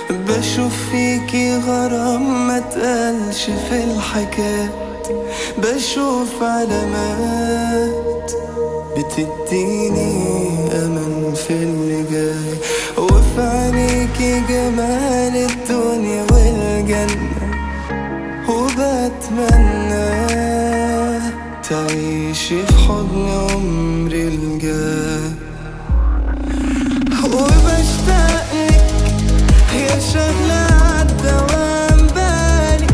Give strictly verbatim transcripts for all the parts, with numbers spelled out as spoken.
بشوف فيكي غرام ما تقالش في الحكايات، بشوف علامات بتديني أمل في اللي جاي، وفي عينيكي جمال الدنيا والجنة، وبتمنى تعيشي في حضن عمري الجاي. وبشتاقلك يا شغلة عالدوام بالي،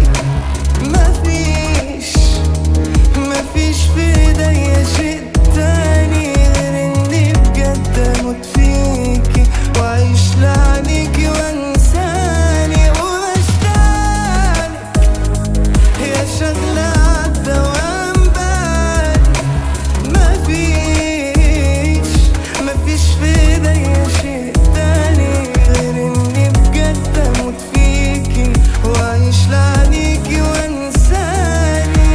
مفيش مفيش في ايديا شيء تاني غير اني بجد اموت فيكي واعيش لعنيكي وانساني. وبشتاقلك يا شغلة عالدوام بالي، مفيش مفيش في ايديا شيء تاني غير اني بجد اموت فيكي واعيش لعنيكي وانساني.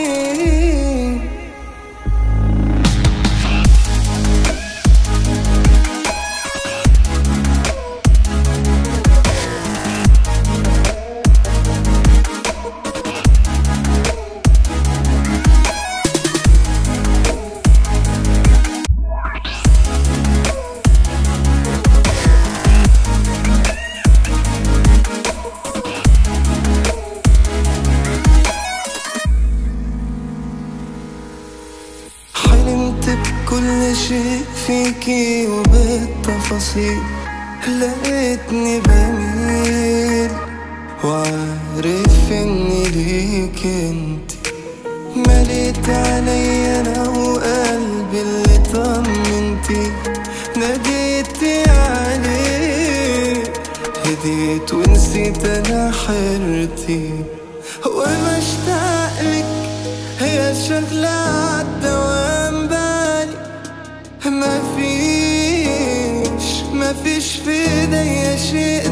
حلمت بكل شيء فيكي وبالتفاصيل، لقيتني بميل وعارف اني ليك انت، مليت علي انا وقلبي اللي طمنتي، ناديتي عليه هديت ونسيت انا حيرتي. وبشتاقلك هي شغلة عالدوام بالي، مفيش مفيش في ايديا شيء